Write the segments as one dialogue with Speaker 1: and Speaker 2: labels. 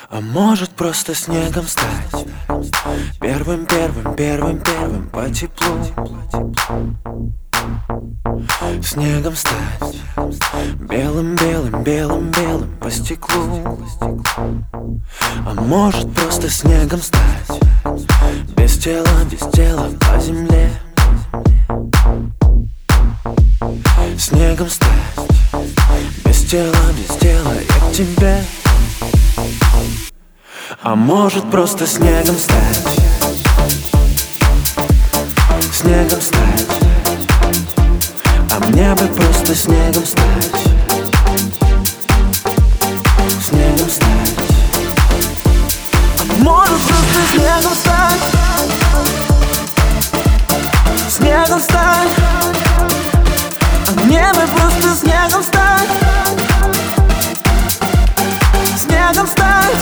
Speaker 1: А может просто снегом стать первым по теплу. Снегом стать белым по стеклу. А может просто снегом стать без тела по земле. Снегом стать без тела я к тебе. А может просто снегом стать, снегом стать. А мне бы просто снегом стать, снегом стать. А может просто снегом стать, снегом стать. А мне бы просто снегом стать, снегом стать.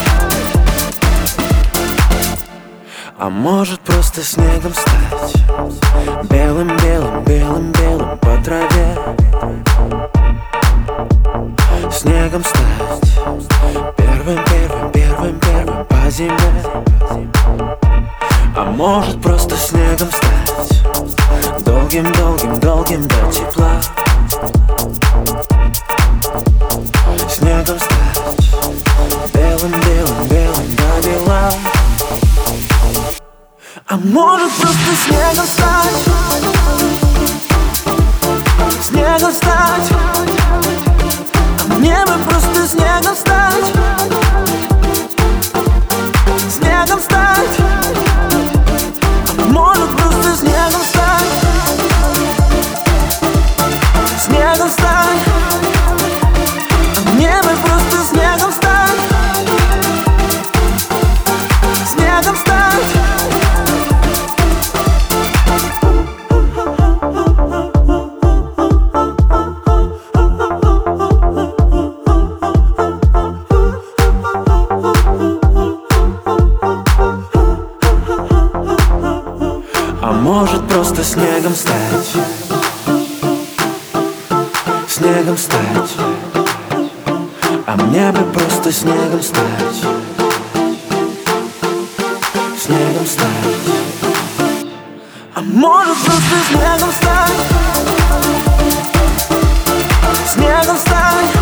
Speaker 1: А может просто снегом стать белым по траве. Снегом стать первым по земле. А может просто снегом стать долгим до тепла. Снегом стать белым до бела. А может просто снегом стать, снегом стать. А мне бы просто снегом стать, снегом стать. А может просто снегом стать, снегом стать. А мне бы просто снегом стать, снегом стать. А может просто снегом стать, снегом стать. А мне бы просто снегом стать, снегом стать. А может просто снегом стать, снегом стать.